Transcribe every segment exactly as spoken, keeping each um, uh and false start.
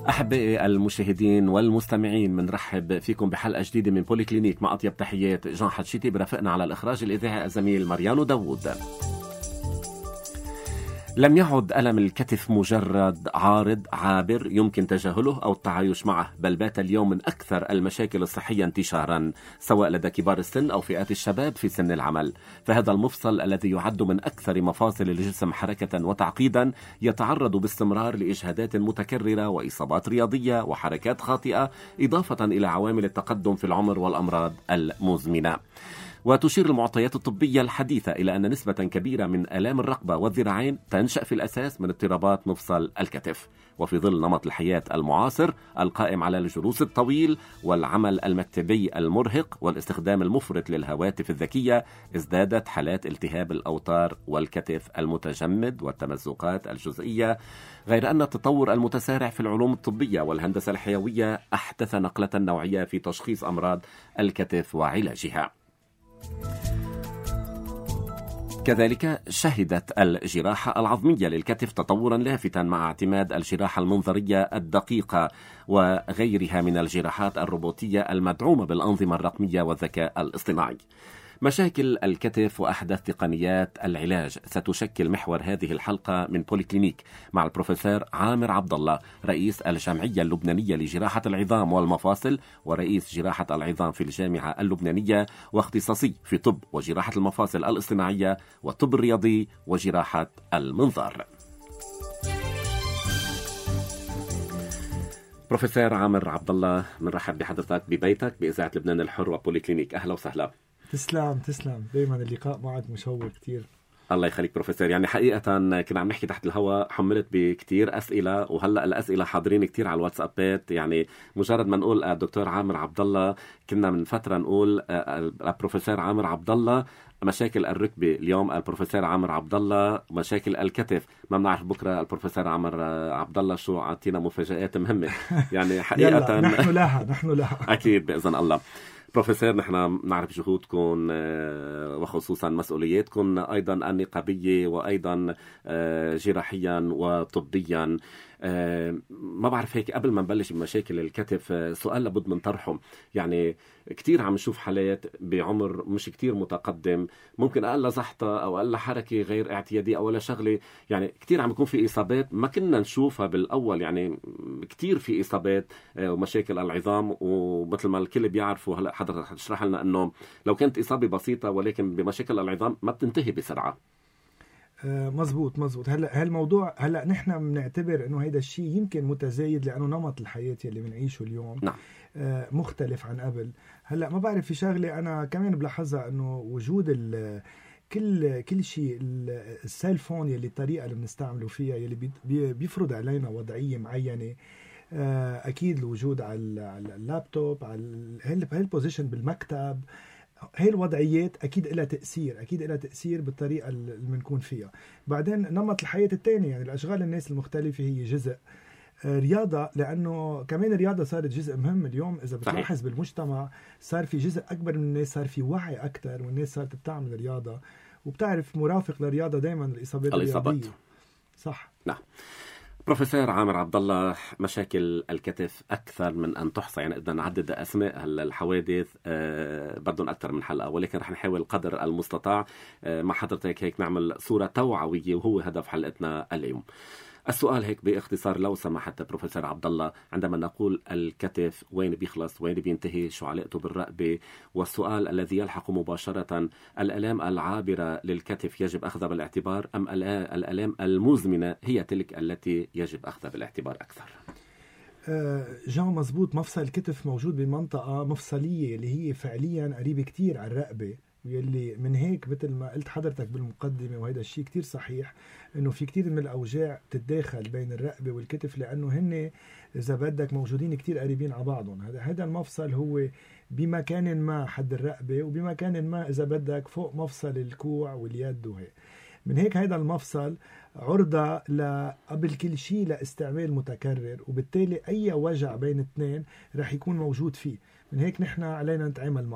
أحبائي المشاهدين والمستمعين، بنرحب فيكم بحلقة جديدة من بولي كلينيك مع أطيب تحيات جان حتشيتي، برافقنا على الإخراج الإذاعي الزميل ماريانو داوود. لم يعد ألم الكتف مجرد عارض عابر يمكن تجاهله أو التعايش معه، بل بات اليوم من أكثر المشاكل الصحية انتشارا، سواء لدى كبار السن أو فئات الشباب في سن العمل. فهذا المفصل الذي يعد من أكثر مفاصل الجسم حركة وتعقيدا يتعرض باستمرار لإجهادات متكررة وإصابات رياضية وحركات خاطئة، إضافة إلى عوامل التقدم في العمر والأمراض المزمنة. وتشير المعطيات الطبية الحديثة إلى أن نسبة كبيرة من آلام الرقبة والذراعين تنشأ في الأساس من اضطرابات مفصل الكتف. وفي ظل نمط الحياة المعاصر القائم على الجلوس الطويل والعمل المكتبي المرهق والاستخدام المفرط للهواتف الذكية، ازدادت حالات التهاب الأوتار والكتف المتجمد والتمزقات الجزئية، غير أن التطور المتسارع في العلوم الطبية والهندسة الحيوية أحدث نقلة نوعية في تشخيص أمراض الكتف وعلاجها. كذلك شهدت الجراحة العظمية للكتف تطورا لافتا مع اعتماد الجراحة المنظرية الدقيقة وغيرها من الجراحات الروبوتية المدعومة بالأنظمة الرقمية والذكاء الاصطناعي. مشاكل الكتف وأحدث تقنيات العلاج ستشكل محور هذه الحلقة من بولي كلينيك مع البروفيسور عامر عبد الله، رئيس الجمعية اللبنانية لجراحة العظام والمفاصل ورئيس جراحة العظام في الجامعة اللبنانية، واختصاصي في طب وجراحة المفاصل الاصطناعية والطب الرياضي وجراحة المنظار. بروفيسور عامر عبد الله، بنرحب بحضرتك ببيتك بإذاعة لبنان الحر وبولي كلينيك. أهلا وسهلا. تسلم تسلم، دايما اللقاء معك مشوق كتير. الله يخليك بروفيسور. يعني حقيقة كنا عم نحكي تحت الهواء، حملت بكتير أسئلة، وهلأ الأسئلة حاضرين كتير على الواتسابات. يعني مجرد ما نقول الدكتور عامر عبد الله، كنا من فترة نقول البروفيسور عامر عبد الله مشاكل الركبة، اليوم البروفيسور عامر عبد الله مشاكل الكتف، ما بنعرف بكرة البروفيسور عامر عبد الله شو عطينا مفاجآت مهمة. يعني حقيقة نحن لها نحن لها أكيد بإذن الله. بروفيسور، نحن نعرف جهودكم وخصوصا مسؤولياتكم أيضا النقابية وأيضا جراحيا وطبيا. ما بعرف هيك قبل ما نبلش بمشاكل الكتف، سؤال لابد من طرحه. يعني كتير عم نشوف حالات بعمر مش كتير متقدم، ممكن أقل زحطة أو أقل حركة غير اعتيادية أو ولا شغلة، يعني كتير عم يكون في إصابات ما كنا نشوفها بالأول. يعني كتير في إصابات ومشاكل العظام، ومثل ما الكل بيعرفوا هلأ حضرتك هتشرح لنا أنه لو كانت إصابة بسيطة ولكن بمشاكل العظام ما بتنتهي بسرعة. مزبوط مزبوط. هلا هالموضوع هلا نحن بنعتبر انه هيدا الشيء يمكن متزايد لانه نمط الحياه اللي بنعيشه اليوم نعم. مختلف عن قبل. هلا ما بعرف، في شغله انا كمان بلاحظها، انه وجود ال كل كل شيء، السيل فون يلي الطريقه اللي بنستعمله فيها يلي بيفرض علينا وضعيه معينه. اكيد الوجود على اللابتوب، على هالبوزيشن بالمكتب، هاي الوضعيات أكيد لها تأثير، أكيد لها تأثير بالطريقة اللي بنكون فيها. بعدين نمط الحياة الثاني، يعني الأشغال الناس المختلفة هي جزء. رياضة، لأنه كمان الرياضة صارت جزء مهم اليوم. إذا بتلاحظ بالمجتمع صار في جزء أكبر من الناس، صار في وعي أكتر، والناس صارت بتعمل رياضة، وبتعرف مرافق للرياضة دائما الإصابات الرياضية. صح. نعم. بروفيسور عامر عبد الله، مشاكل الكتف أكثر من أن تحصى، يعني بدنا نعدد أسماء الحوادث أه بدهم أكثر من حلقة، ولكن رح نحاول قدر المستطاع أه مع حضرتك هيك نعمل صورة توعوية، وهو هدف حلقتنا اليوم. السؤال هيك باختصار لو سمحت بروفيسور عبد الله، عندما نقول الكتف وين بيخلص وين بينتهي، شو علاقته بالرقبة؟ والسؤال الذي يلحق مباشرة، الآلام العابرة للكتف يجب أخذها بالاعتبار أم الآلام المزمنة هي تلك التي يجب أخذها بالاعتبار أكثر؟ جان مزبوط. مفصل الكتف موجود بمنطقة مفصلية اللي هي فعليا قريبة كتير على الرقبة، يلي من هيك مثل ما قلت حضرتك بالمقدمة، وهذا الشيء كتير صحيح، انه في كتير من الاوجاع تتداخل بين الرقبة والكتف، لانه هن اذا بدك موجودين كتير قريبين على بعضهم. هذا هذا المفصل هو بمكان ما حد الرقبة، وبمكان ما اذا بدك فوق مفصل الكوع واليد، وهي من هيك هذا المفصل عرضة قبل كل شيء لاستعمال متكرر، وبالتالي اي وجع بين اثنين رح يكون موجود فيه. من هيك نحن علينا نتعامل معه.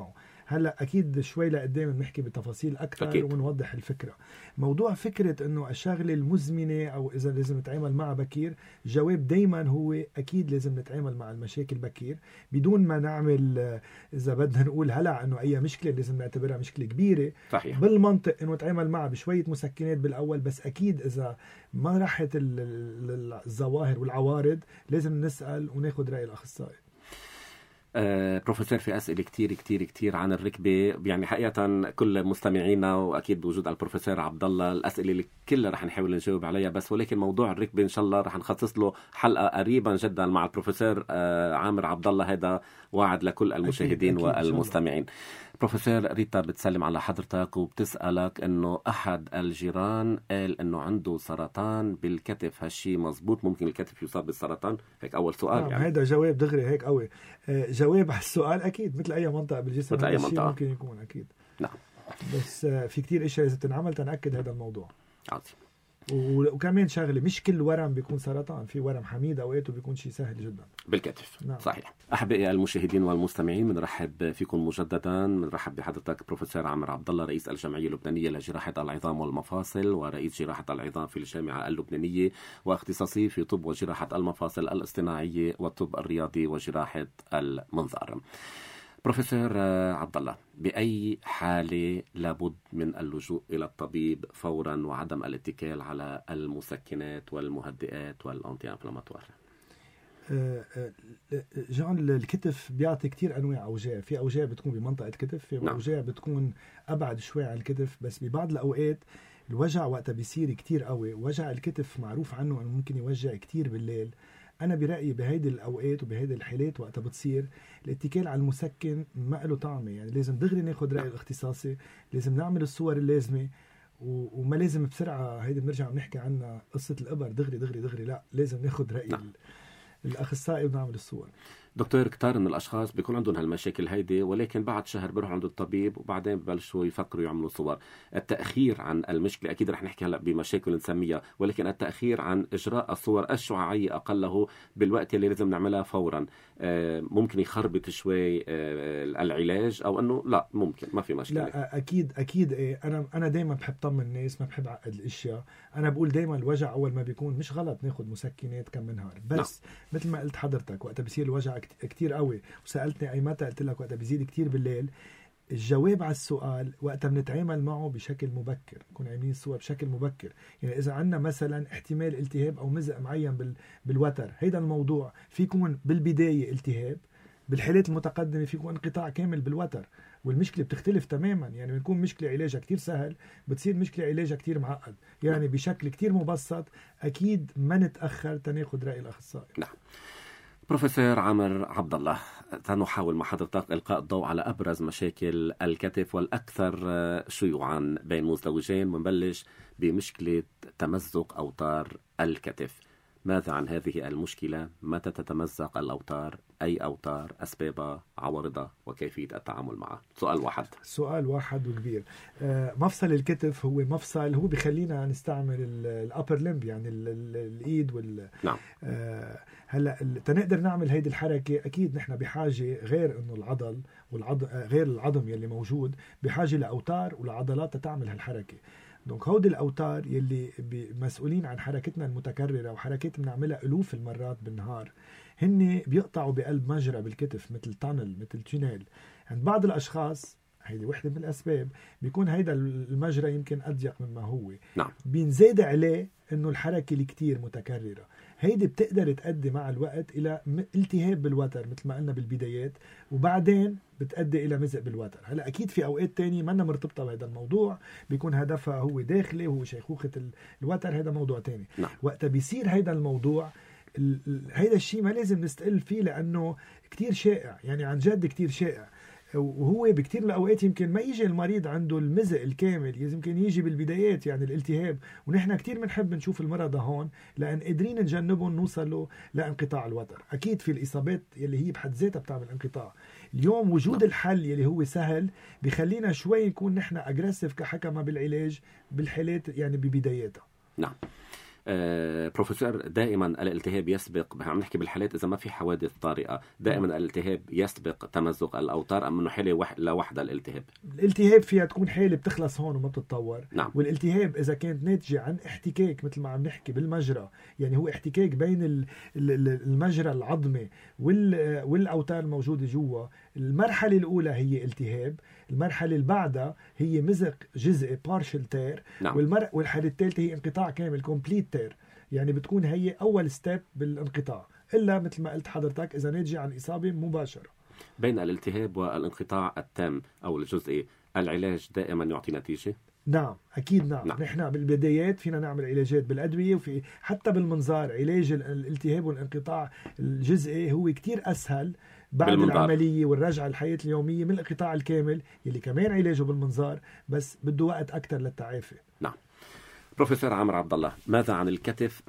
هلا اكيد شوي لقدام بنحكي بتفاصيل اكثر أكيد. ونوضح الفكره. موضوع فكره انه الشغله المزمنه او اذا لازم نتعامل معها بكير، جواب دائما هو اكيد لازم نتعامل مع المشاكل بكير، بدون ما نعمل اذا بدنا نقول هلع انه اي مشكله لازم نعتبرها مشكله كبيره. صحيح. بالمنطق انه نتعامل معها بشويه مسكنات بالاول، بس اكيد اذا ما راحت الظواهر والعوارض لازم نسال وناخذ راي الاخصائي. آه، بروفيسور، في أسئلة كتير كتير كتير عن الركبة، يعني حقيقة كل مستمعينا وأكيد بوجود البروفيسور عبد الله الأسئلة اللي كلها رح نحاول نجاوب عليها، بس ولكن موضوع الركبة إن شاء الله رح نخصص له حلقة قريبا جدا مع البروفيسور آه عامر عبد الله، هذا واعد لكل المشاهدين أكيد أكيد والمستمعين. بروفيسور ريتا بتسلم على حضرتك وبتسألك إنه أحد الجيران قال إنه عنده سرطان بالكتف، هالشي مزبوط؟ ممكن الكتف يصاب بالسرطان؟ هيك أول سؤال. آه يعني هذا جواب دغري هيك قوي. آه جواب على السؤال أكيد مثل أي منطقة بالجسم، مثل أي منطقة ممكن يكون أكيد. نعم. بس آه في كتير إشياء لازم تنعمل تنأكد هذا الموضوع. عظيم. وكمان شغله مش كل ورم بيكون سرطان، في ورم حميد اوقاته بيكون شيء سهل جدا بالكتف. نعم. صحيح. احبائي المشاهدين والمستمعين، بنرحب فيكم مجددا، بنرحب بحضرتك بروفيسور عامر عبد الله، رئيس الجمعيه اللبنانيه لجراحه العظام والمفاصل ورئيس جراحه العظام في الجامعه اللبنانيه، واختصاصي في طب وجراحه المفاصل الاصطناعيه والطب الرياضي وجراحه المنظار. بروفيسور عبد الله، بأي حالة لابد من اللجوء إلى الطبيب فورا وعدم الاتكال على المسكنات والمهدئات والأنتي انفلاماتوار؟ جان، الكتف بيعطي كتير أنواع أوجاع، في أوجاع بتكون بمنطقة الكتف، في نعم. أوجاع بتكون أبعد شوي عن الكتف، بس ببعض الأوقات الوجع وقتها بيصير كتير قوي. وجع الكتف معروف عنه أنه ممكن يوجع كتير بالليل. أنا برأيي بهيدي الأوقات وبهيدي الحالات وقتها بتصير الاتكال على المسكن ما له طعمة، يعني لازم دغري ناخد رأي الاختصاصي، لازم نعمل الصور اللازمة، وما لازم بسرعة. هيدي بنرجع بنحكي عنها قصة الإبر، دغري دغري دغري لا، لازم ناخد رأي نعم. الأخصائي ونعمل الصور. دكتور، كتار من الأشخاص بيكون عندهم هالمشاكل هيدي، ولكن بعد شهر بيروحوا عند الطبيب وبعدين ببلشوا يفكروا يعملوا صور. التأخير عن المشكلة، أكيد رح نحكي هلأ بمشاكل نسميها، ولكن التأخير عن إجراء الصور الشعاعية أقله بالوقت اللي لازم نعملها فورا ممكن يخربط شوي العلاج، أو أنه لا ممكن ما في مشكلة؟ لا أكيد أكيد. إيه، أنا أنا دايما بحب طمن الناس، ما بحب عقد الأشياء. أنا بقول دايما الوجع أول ما بيكون مش غلط ناخد مسكنات كم من نهار، بس نعم. مثل ما قلت حضرتك وقتها بيصير الوجع كتير قوي، وسألتني أي متى، قلت لك وقتها بيزيد كتير بالليل. الجواب على السؤال وقتها بنتعامل معه بشكل مبكر، نكون عاملين الصور بشكل مبكر. يعني إذا عندنا مثلا احتمال التهاب أو مزق معين بالوتر، هيدا الموضوع في يكون بالبداية التهاب، بالحالات المتقدمة في يكون انقطاع كامل بالوتر، والمشكلة بتختلف تماما. يعني بنكون مشكلة علاجها كتير سهل، بتصير مشكلة علاجها كتير معقد. يعني بشكل كتير مبسط أكيد ما نتأخر تناخد رأي الأخصائي. نعم. بروفيسور عامر عبد الله، سنحاول مع حضرتك إلقاء الضوء على أبرز مشاكل الكتف والأكثر شيوعا بين مزدوجين، ونبلش بمشكلة تمزق أوتار الكتف. ماذا عن هذه المشكلة؟ متى تتمزق الأوتار؟ أي أوتار؟ أسبابها؟ عوارضها؟ وكيفية التعامل معها؟ سؤال واحد. سؤال واحد وكبير. آه مفصل الكتف هو مفصل هو بيخلينا نستعمل الأبر لمب، يعني ال ال الإيد وال نعم. آه هلا تنقدر نعمل هيدي الحركة، أكيد نحن بحاجة غير إنه العضل والعضل غير العظم يلي موجود، بحاجة لأوتار ولعضلات تتعمل هالحركة. دونك هودي الأوتار يلي مسؤولين عن حركتنا المتكررة وحركات بنعملها ألوف المرات بالنهار، هن بيقطعوا بقلب مجرى بالكتف مثل تانل مثل تونيل. عند بعض الأشخاص هيدي وحدة من الأسباب، بيكون هيدا المجرى يمكن أضيق مما هو. نعم. بينزاد عليه إنه الحركة اللي كتير متكررة، هيدي بتقدر تؤدي مع الوقت إلى التهاب بالوتر مثل ما قلنا بالبدايات، وبعدين بتؤدي إلى مزق بالوتر. هلا أكيد في أوقات تانية ما مرتبطة بهذا الموضوع، بيكون هدفها هو داخلي وهو شيخوخة الوتر، هذا موضوع تاني. نعم. وقت بيصير هذا الموضوع، هذا الشيء ما لازم نستقل فيه لأنه كتير شائع، يعني عن جد كتير شائع. وهو بكتير الأوقات يمكن ما يجي المريض عنده المزق الكامل، يمكن يجي بالبدايات يعني الالتهاب، ونحن كتير بنحب نشوف المرض هون لأن قادرين نجنبهم نوصله لانقطاع الوتر. أكيد في الإصابات يلي هي بحد ذاتها بتعمل انقطاع. اليوم وجود الحل يلي هو سهل بيخلينا شوي نكون نحن أجريسيف كحكمة بالعلاج بالحالات يعني ببداياتها. نعم. آه، بروفيسور، دائما الالتهاب يسبق، عم نحكي بالحالات إذا ما في حوادث طارئة، دائما الالتهاب يسبق تمزق الأوتار أم أنه حالة وح... لوحدها الالتهاب؟ الالتهاب فيها تكون حالة بتخلص هون وما بتتطور. نعم. والالتهاب إذا كانت ناتجة عن احتكاك مثل ما عم نحكي بالمجرى، يعني هو احتكاك بين ال- ال- ال- المجرى العظمي وال- والأوتار الموجودة جوا، المرحلة الأولى هي التهاب، المرحلة اللي بعدها هي مزق جزئي partial tear، نعم. والمر... والحالة الثالثة هي انقطاع كامل complete tear، يعني بتكون هي أول ستيب بالانقطاع، إلا مثل ما قلت حضرتك إذا ناتجة عن إصابة مباشرة. بين الالتهاب والانقطاع التام أو الجزئي العلاج دائما يعطي نتيجة؟ نعم أكيد نعم. نعم. نحن بالبدايات فينا نعمل علاجات بالأدوية، وفي حتى بالمنظار علاج ال- الالتهاب والانقطاع الجزئي هو كتير أسهل بعد بالمنظار. العملية والرجعة الحياة اليومية من الانقطاع الكامل يلي كمان علاجه بالمنظار، بس بده وقت أكتر للتعافي. نعم. بروفيسور عمرو عبد الله، ماذا عن الكتف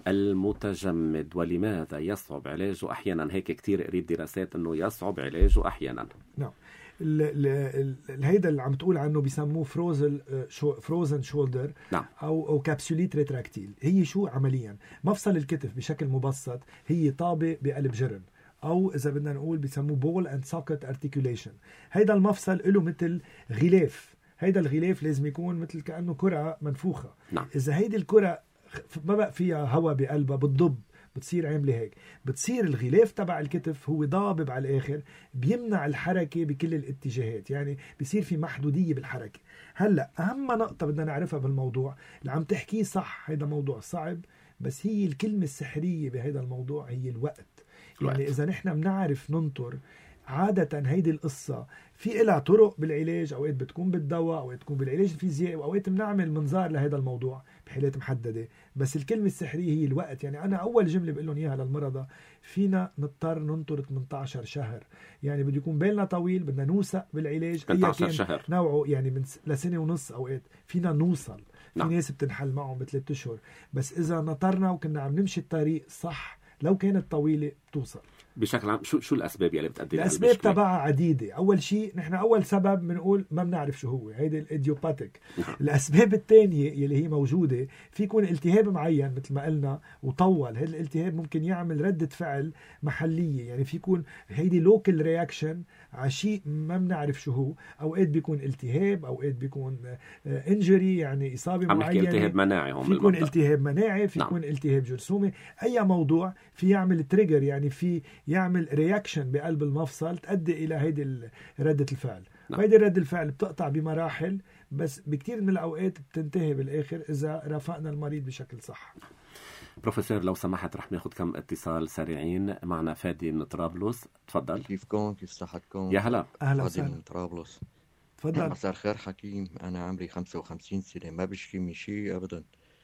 المتجمد ولماذا يصعب علاجه أحيانا؟ هيك كتير قريت دراسات أنه يصعب علاجه أحيانا. نعم. ال- ال- ال- هيدا اللي عم تقول عنه بيسموه فروزن فروزن شولدر، نعم. او او كابسوليت ريتراكتيل. هي شو عمليا؟ مفصل الكتف بشكل مبسط هي طابه بقلب جرن، او اذا بدنا نقول بيسموه بول اند سوكت ارتيكوليشن. هيدا المفصل له مثل غلاف، هيدا الغلاف لازم يكون مثل كانه كره منفوخه. نعم. اذا هيدي الكره ما بقى فيها هواء بقلبها بتضب، بتصير عامله هيك، بتصير الغلاف تبع الكتف هو ضابب على الاخر، بيمنع الحركه بكل الاتجاهات، يعني بيصير في محدوديه بالحركه. هلا اهم نقطه بدنا نعرفها بالموضوع اللي عم تحكيه صح، هذا موضوع صعب، بس هي الكلمه السحريه بهذا الموضوع هي الوقت. الوقت. يعني اذا نحن بنعرف ننطر، عادة هيدي القصة في إلها طرق بالعلاج، أوقات بتكون بالدواء، أوقات بتكون بالعلاج الفيزيائي، وأوقات بنعمل منظار لهذا الموضوع بحالات محددة. بس الكلمة السحرية هي الوقت. يعني أنا أول جملة بقول لهم إياها للمرضى، فينا نضطر ننطر ثمانية عشر شهر، يعني بده يكون بالنا طويل، بدنا نوثق بالعلاج ثمانية أي عشر كان شهر نوعه، يعني من س- لسنة ونص أوقات فينا نوصل. نعم. في ناس بتنحل معهم بثلاث أشهر، بس إذا نطرنا وكنا عم نمشي الطريق صح لو كانت طويلة بتوصل. بشكل عام شو شو الأسباب يلي بتؤدي الأسباب لهالمشكلة؟ تبعها عديدة. أول شيء نحن أول سبب بنقول ما بنعرف شو هو، هيدي الإيديوباتيك. الأسباب الثانية يلي هي موجودة، في يكون التهاب معين مثل ما قلنا وطول، هذا الالتهاب ممكن يعمل ردة فعل محلية، يعني في يكون هيدي لوكال رياكشن على شيء ما بنعرف شو هو. أوقات بيكون التهاب، أوقات بيكون انجري، يعني إصابة عم نحكي معينة، التهاب مناعي هون في يكون بالمنطقة. التهاب مناعي، في نعم. يكون التهاب جرثومي. أي موضوع في يعمل تريجر، يعني في يعمل رياكشن بقلب المفصل تؤدي إلى هيدي ردة الفعل. نعم. وهيدي ردة الفعل بتقطع بمراحل، بس بكتير من الأوقات بتنتهي بالآخر إذا رافقنا المريض بشكل صح. بروفيسور لو سمحت رح ناخذ كم اتصال سريعين. معنا فادي من طرابلس، تفضل. كيفكم؟ كيف صحتكم؟ يا هلا. أهلا فادي وسهلا. من طرابلس. تفضل. مساء الخير حكيم، أنا عمري خمسة وخمسين سنة، ما بشكي من شيء أبدا،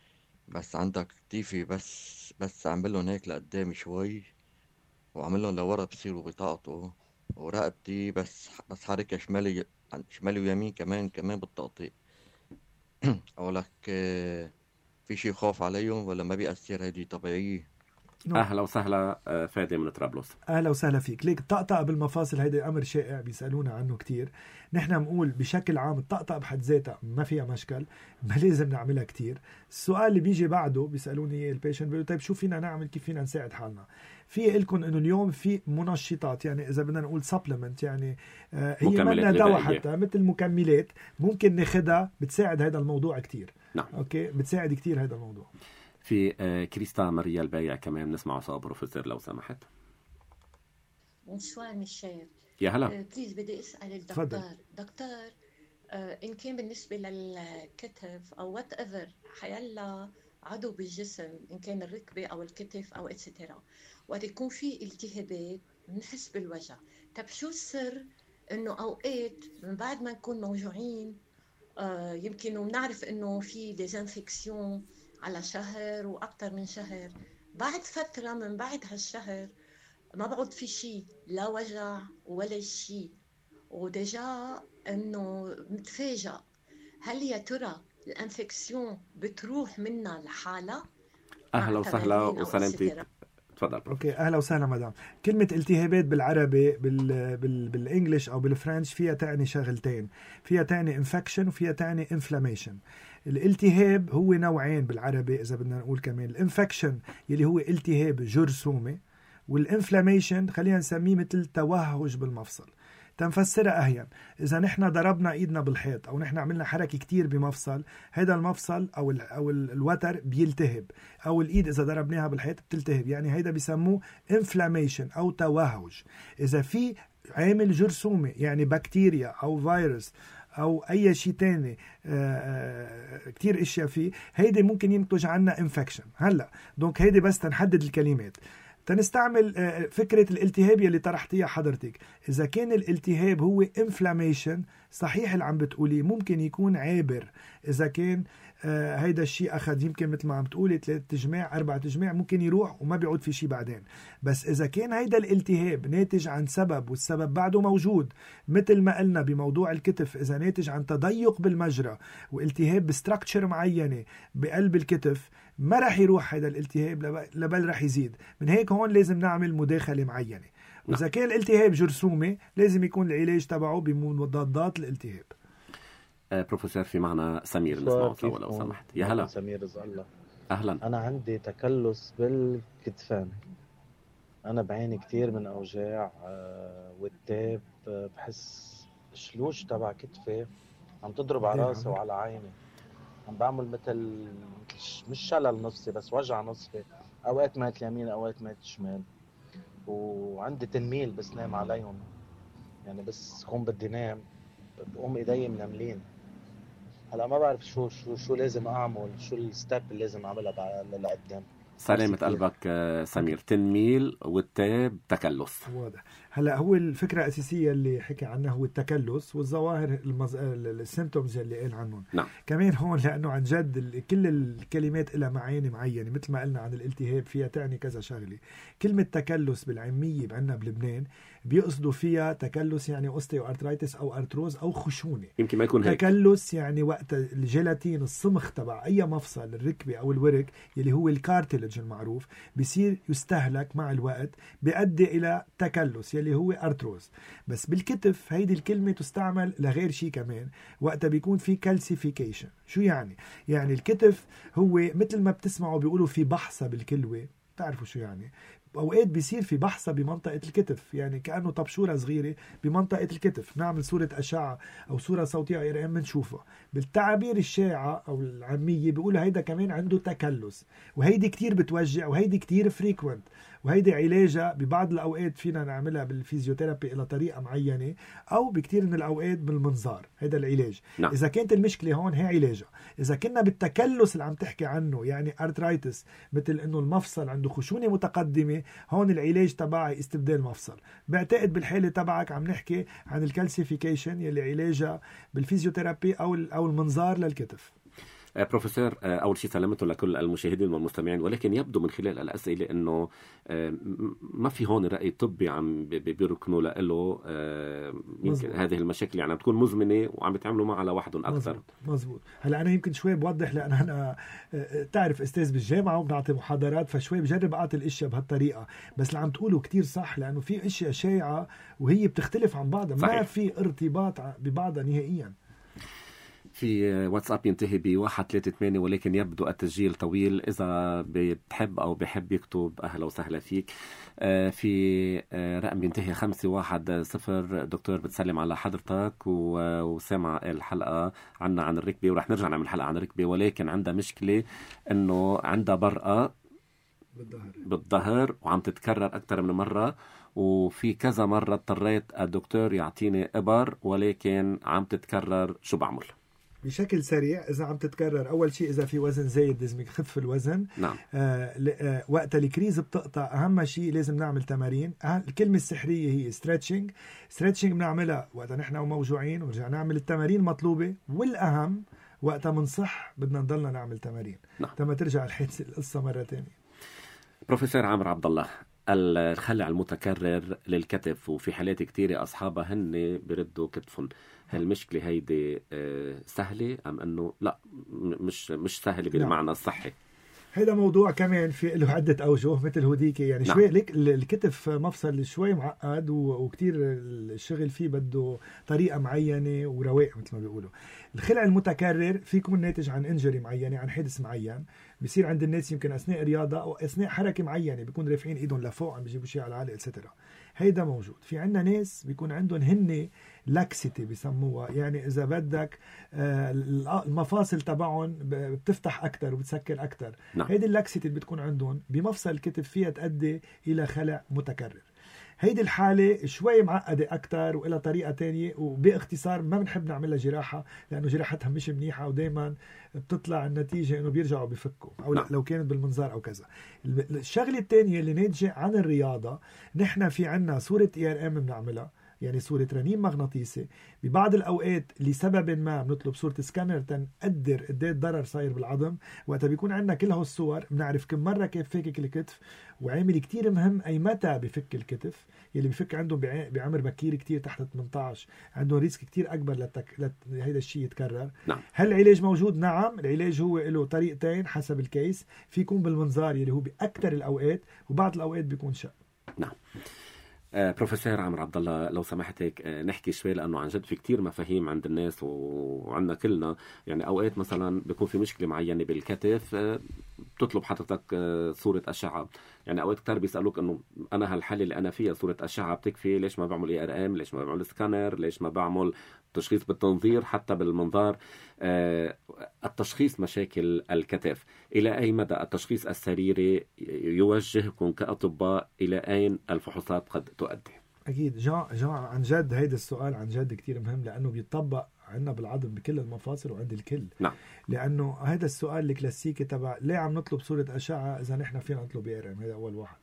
بس عندك كتيفي بس بس عمل لهم هيك لقدامي شوي، وعمل لهم لورا بصيروا بيطقطقوا، ورقبتي بس بس حركة شمالي شمالي ويمين كمان كمان بالتقطيع. أقولك آه، في شي خوف عليهم ولا ما بيأثر؟ هيدي طبيعية؟ نعم. أهلا وسهلا آه، فادي من طرابلس. اهلا وسهلا فيك. ليك الطقطقه بالمفاصل هيدا امر شائع بيسالونا عنه كتير. نحن بنقول بشكل عام الطقطقه بحد ذاتها ما فيها مشكل، ما لازم نعملها كتير. السؤال اللي بيجي بعده بيسالوني اياه البيشنت، بيقولوا طيب شو فينا نعمل، كيف فينا نساعد حالنا؟ في لكم انه اليوم في منشطات، يعني اذا بدنا نقول سبلمنت، يعني آه هي مكملات منا دواء غذائية. حتى مثل مكملات ممكن ناخدها بتساعد هذا الموضوع كتير. نعم. اوكي، بتساعد كتير هذا الموضوع. في آه، كريستا ماريا البايع كمان نسمع سوا بروفيسور لو سمحت. بونسوار ميشيل. يا هلا. آه، بليز بدي اسال الدكتور. دكتور، آه، ان كان بالنسبه للكتف او وات ايفر حيلا عضو بالجسم، ان كان الركبه او الكتف او اتسترا، وقت يكون في التهابات بنحس بالوجع، طب شو السر انه اوقات من بعد ما نكون موجوعين آه، يمكن وبنعرف انه في ديزانفكسيون على شهر واكثر من شهر، بعد فتره من بعد هالشهر ما بعد في شيء، لا وجع ولا شيء، وديجا انه متفاجئ، هل يا ترى الانفكسيون بتروح منا لحالها؟ أهلا وسهلا تمارين أو وسلامتك. إتسترا. تفضل. اوكي، اهلا وسهلا مدام. كلمه التهابات بالعربي بال بال بالانجلش او بالفرنش فيها تعني شغلتين، فيها تعني انفكشن وفيها تعني انفلاميشن. الالتهاب هو نوعين بالعربي إذا بدنا نقول كمان. الانفكشن يلي هو التهاب جرثومي، والانفلاميشن خلينا نسميه مثل توهج بالمفصل. تنفسرها أهين، إذا نحن ضربنا إيدنا بالحيط أو نحن عملنا حركة كتير بمفصل، هذا المفصل أو ال أو ال الوتر بيلتهب، أو الإيد إذا ضربناها بالحيط بتلتهب، يعني هيدا بيسموه انفلاميشن أو توهج. إذا في عامل جرثومي يعني بكتيريا أو فيروس أو أي شيء تاني آآ كتير إشياء فيه، هيدا ممكن ينتج عنا انفكشن. هلأ دونك هيدا بس تنحدد الكلمات، تنستعمل فكرة الالتهاب يلي طرحتيها حضرتك. إذا كان الالتهاب هو inflammation صحيح اللي عم بتقولي، ممكن يكون عابر. إذا كان آه هيدا الشيء أخذ يمكن مثل ما عم تقولي ثلاث تجماع أربع تجماع، ممكن يروح وما بيعود في شيء بعدين. بس إذا كان هيدا الالتهاب ناتج عن سبب والسبب بعده موجود، مثل ما قلنا بموضوع الكتف، إذا ناتج عن تضيق بالمجرى والتهاب بستراكتشر معينة بقلب الكتف، ما رح يروح هيدا الالتهاب لبل رح يزيد. من هيك هون لازم نعمل مداخلة معينة. وإذا كان الالتهاب جرثومي لازم يكون العلاج تبعه بمضادات الالتهاب. بروفيسور في معنا سمير نسمعه سوا لو سمحت. يا هلا سمير، رزق الله. أهلا. أنا عندي تكلس بالكتفان، أنا بعاني كتير من أوجاع والتاب، بحس شلوش تبع كتفي عم تضرب على راسي وعلى عيني، عم بعمل مثل مش شلل نصفي بس وجع نصفي، أوقات مات اليمين أوقات مات الشمال، وعندي تنميل بس نام عليهم، يعني بس خون بدي نام بقوم ايدي منملين. هلا ما بعرف شو شو شو لازم اعمل، شو الستيب اللي لازم اعملها لقدام. سلامة قلبك سمير. تنميل والتاب تكلس. واضح. هلا هو الفكرة الأساسية اللي حكي عنها هو التكلس، والظواهر المز... السيمتومز اللي قال عنهم. نعم. كمان هون لأنه عن جد ال... كل الكلمات لها معاني معينة، مثل ما قلنا عن الالتهاب فيها تعني كذا شغلة. كلمة تكلس بالعامية عندنا بلبنان بيقصدوا فيها تكلس يعني أوستيوارترايتس أو أرتروز أو خشونة. يمكن ما يكون هيك. تكلس يعني وقت الجيلاتين الصمخ تبع أي مفصل الركبة أو الورك يلي هو الكارتلج المعروف بيصير يستهلك مع الوقت، بيؤدي إلى تكلس يلي هو أرتروز. بس بالكتف هيدي الكلمة تستعمل لغير شيء كمان وقتها بيكون في كالسيفيكيشن. شو يعني؟ يعني الكتف هو مثل ما بتسمعوا بيقولوا في بحصة بالكلوة، تعرفوا شو يعني؟ أوقات بيصير في بحصة بمنطقة الكتف، يعني كأنه طبشورة صغيرة بمنطقة الكتف. نعمل صورة أشعة أو صورة صوتية إر إم بنشوفها. بالتعابير الشائعة أو العامية بيقولوا هيدا كمان عنده تكلس، وهيدي كتير بتوجع وهيدي كتير فريكوينت، وهيدي علاجها ببعض الأوقات فينا نعملها بالفيزيوثيرابي إلى طريقة معينة، أو بكتير من الأوقات بالمنظار. هيدا العلاج. نعم. إذا كانت المشكلة هون هي علاجها. إذا كنا بالتكلس اللي عم تحكي عنه يعني أرترايتس، مثل إنه المفصل عنده خشونة متقدمة، هون العلاج تبعي استبدال مفصل. بعتقد بالحالة تبعك عم نحكي عن الكالسيفيكيشن يلي علاجها بالفيزيوثيرابي أو أو المنظار للكتف. بروفيسور، أول شيء سلامته لكل المشاهدين والمستمعين، ولكن يبدو من خلال الأسئلة أنه ما في هون رأي طبي عم بيركنوا له. يمكن هذه المشاكل يعني بتكون مزمنة وعم بيتعاملوا معها لوحدهم أكثر. مزبوط. مزبوط. هلا أنا يمكن شوي بوضح، لأن أنا تعرف أستاذ بالجامعة وبنعطي محاضرات، فشوي بجرب أعطي الأشياء بهالطريقة. بس اللي عم تقوله كتير صح، لأنه في أشياء شائعة وهي بتختلف عن بعضها، ما في ارتباط ببعضها نهائيا. في واتساب ينتهي بواحد ثلاثة ثمانية، ولكن يبدو التسجيل طويل. إذا بتحب أو بحب يكتب أهلا وسهلا فيك. في رقم ينتهي خمسة واحد صفر. دكتور بتسلم على حضرتك وسمع الحلقة عنا عن الركبة، ورح نرجع نعمل حلقة عن الركبة، ولكن عندها مشكلة إنه عندها برقة بالظهر بالظهر وعم تتكرر أكثر من مرة، وفي كذا مرة اضطريت الدكتور يعطيني إبر ولكن عم تتكرر. شو بعمل؟ بشكل سريع إذا عم تتكرر، أول شيء إذا في وزن زايد لازم يخف الوزن. نعم. آه آه وقت الكريز بتقطع، أهم شيء لازم نعمل تمارين. آه الكلمة السحرية هي ستريتشنج. ستريتشنج بنعملها وقت نحن موجوعين ونرجع نعمل التمارين المطلوبة، والأهم وقتها منصح بدنا نضلنا نعمل تمارين. نعم. تما ترجع القصة مرة تانية. بروفيسور عامر عبد الله، الخلع المتكرر للكتف وفي حالات كتيرة أصحابها هن بردوا كتفهم، هالمشكلة هيدي سهلة أم أنه لا مش مش سهلة بالمعنى الصحي؟ هذا موضوع كمان في له عدة أوجه مثل هوديك يعني. نعم. شوي لك الكتف مفصل شوي معقد وكتير الشغل فيه بده طريقة معينة ورواق مثل ما بيقولوا. الخلع المتكرر في يكون ناتج عن انجري معينة، عن حدث معين بيصير عند الناس يمكن أثناء رياضة أو أثناء حركة معينة، بيكون رافعين إيدهم لفوق عم بيجيبوا شيء على العالق إتسترا. هيدا موجود. في عنا ناس بيكون عندهم هن لاكسيتي بيسموها، يعني إذا بدك المفاصل تبعهم بتفتح أكتر وبتسكر أكتر. نعم. هيدي اللاكسيتي اللي بتكون عندهم بمفصل الكتف فيها تؤدي إلى خلع متكرر. هيدي الحالة شوي معقدة أكتر وإلى طريقة تانية، وباختصار ما بنحب نعملها جراحة لأنه جراحتها مش منيحة ودايما بتطلع النتيجة إنه بيرجعوا بيفكوا أو نعم. لو كانت بالمنظار أو كذا. الشغلة التانية اللي ناتجة عن الرياضة، نحن في عنا صورة إي آر إم بنعملها، يعني صورة رنين مغناطيسي. ببعض الأوقات لسبب ما بنطلب صورة سكانر تنقدر قد ايه الضرر صاير بالعظم. وقتها بيكون عندنا كل هالصور بنعرف كم مرة كيف فكك الكتف. وعامل كتير مهم أي متى بفك الكتف. يلي بفك عندهم بعمر بكير كتير تحت ثمانية عشر عندهم ريسك كتير أكبر لتك... لت... هيدا الشيء يتكرر. نعم. هل العلاج موجود؟ نعم. العلاج هو له طريقتين حسب الكيس. في يكون بالمنظار يلي هو بأكتر الأوقات، وبعض الأوقات بيكون شق. نعم. آه بروفيسور عمرو عبد الله، لو سمحت هيك آه نحكي شوي، لانه عن جد في كتير مفاهيم عند الناس وعندنا كلنا. يعني اوقات مثلا بيكون في مشكله معينه بالكتف، آه بتطلب حضرتك آه صوره اشعه. يعني اوقات كتير بيسالوك انه انا هالحاله اللي انا فيها صوره اشعه بتكفي، ليش ما بعمل اي ار ام، ليش ما بعمل سكانر، ليش ما بعمل تشخيص بالتنظير حتى بالمنظار. آه التشخيص مشاكل الكتف، الى اي مدى التشخيص السريري يوجهكم كاطباء؟ الى اين الفحوصات قد تؤدي؟ اكيد جان جان عن جد هيدا السؤال عن جد كتير مهم، لانه بيطبق عندنا بالعظم بكل المفاصل وعند الكل. نعم. لانه هذا السؤال الكلاسيكي تبع ليه عم نطلب صوره اشعه اذا نحن فينا نطلب اي ار ام. هذا اول واحد.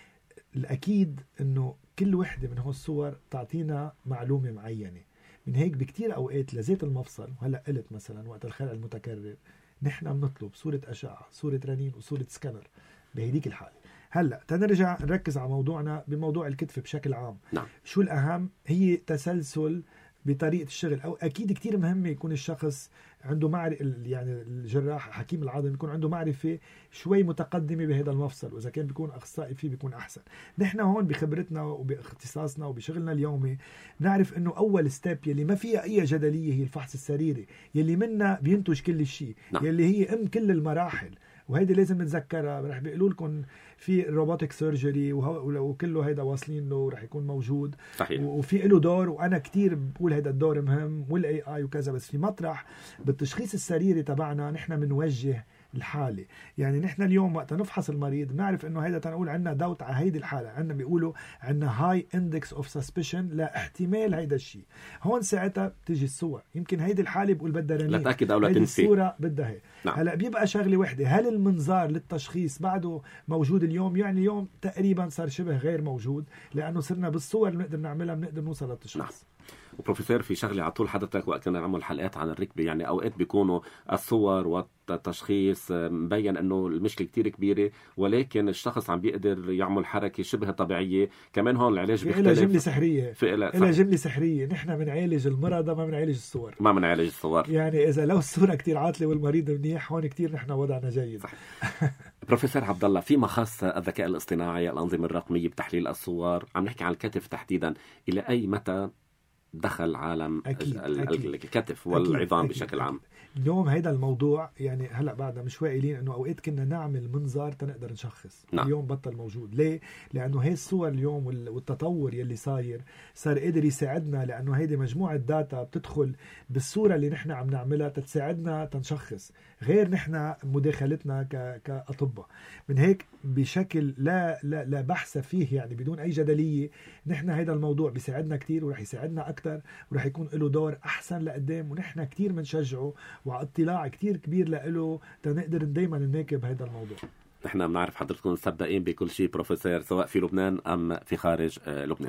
الاكيد انه كل وحده من هالصور تعطينا معلومه معينه. من هيك بكتير اوقات لزيت المفصل، وهلا قلت مثلا وقت الخلع المتكرر نحن بنطلب صوره اشعه، صوره رنين، وصوره سكانر بهديك الحاله. هلا تنرجع نركز على موضوعنا بموضوع الكتف بشكل عام. نعم. شو الأهم؟ هي تسلسل بطريقة الشغل. أو أكيد كتير مهم يكون الشخص عنده معرفة، يعني الجراح حكيم العظم يكون عنده معرفة شوي متقدمة بهذا المفصل، وإذا كان بيكون أخصائي فيه بيكون أحسن. نحن هون بخبرتنا وباختصاصنا وبشغلنا اليومي نعرف إنه أول ستيب يلي ما فيها أي جدلية هي الفحص السريري، يلي منا بينتج كل شيء. نعم. يلي هي أم كل المراحل، وهيدي لازم نتذكرها. رح بيقولوا لكم في الروبوتيك سيرجري وكله هيدا واصلين له رح يكون موجود. صحيح. وفي له دور، وانا كتير بقول هيدا الدور مهم، والاي اي وكذا. بس في مطرح بالتشخيص السريري تبعنا نحن بنوجه الحالة. يعني نحن اليوم وقت نفحص المريض بنعرف انه هيدا تنقول عنا دوت على هيدي الحالة، عنا بيقولوا عنا هاي اندكس اوف سسبشن لاحتمال هيدا الشيء. هون ساعتها بتيجي الصور، يمكن هيدي الحالة بقول بدها رنين، لا تأكد او لا تنسي، الصورة بدها هي. نعم. هلا بيبقى شغلة وحدة، هل المنظار للتشخيص بعده موجود اليوم؟ يعني اليوم تقريبا صار شبه غير موجود، لانه صرنا بالصور اللي بنقدر نعملها بنقدر نوصل للتشخيص. نعم. وبروفيسور في شغله على طول حضرتك وقت كنا نعمل حلقات عن الركبه، يعني اوقات بيكونوا الصور والتشخيص مبين انه المشكله كتير كبيره، ولكن الشخص عم بيقدر يعمل حركه شبه طبيعيه. كمان هون العلاج بيختلف. إلى جمله سحريه، إلى جمله سحريه. نحن بنعالج المرضى ما بنعالج الصور. ما بنعالج الصور. يعني اذا لو الصوره كتير عاطله والمريض منيح، هون كتير نحن وضعنا جيد. صح. بروفيسور عبد الله، فيما خص الذكاء الاصطناعي، الانظمه الرقميه بتحليل الصور، عم نحكي عن الكتف تحديدا، الى اي متى دخل عالم أكيد. أكيد. الكتف والعظام أكيد. بشكل عام؟ اليوم هيدا الموضوع يعني هلا بعدنا مش واقلين انه اوقات كنا نعمل منظار تنقدر نشخص. نعم. اليوم بطل موجود. ليه؟ لانه هي الصور اليوم والتطور يلي صاير صار قادر يساعدنا، لانه هيدي مجموعه داتا بتدخل بالصوره اللي نحن عم نعملها تتساعدنا تنشخص، غير نحن مداخلتنا كاطباء. من هيك بشكل لا لا لا بحث فيه، يعني بدون اي جدليه، نحن هيدا الموضوع بيساعدنا كتير ورح يساعدنا اكثر، ورح يكون له دور احسن لقدام، ونحن كتير بنشجعه واطلاع كتير كبير له تنقدر دايما نواكب هذا الموضوع. نحن بنعرف حضرتكم سباقين بكل شيء بروفيسور، سواء في لبنان أم في خارج لبنان.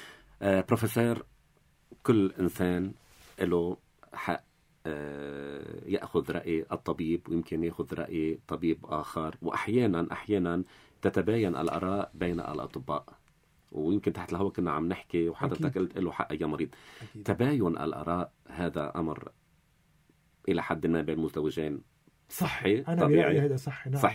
بروفيسور، كل إنسان له حق يأخذ رأي الطبيب، ويمكن يأخذ رأي طبيب آخر، وأحيانا أحيانا تتباين الآراء بين الأطباء. ويمكن تحت الهواء كنا عم نحكي وحضرتك قلت له حق يا مريض. أكيد. تباين الآراء هذا أمر إلى حد ما بين المزدوجين صحي، أنا برأيي هذا صحي. نعم. صحي.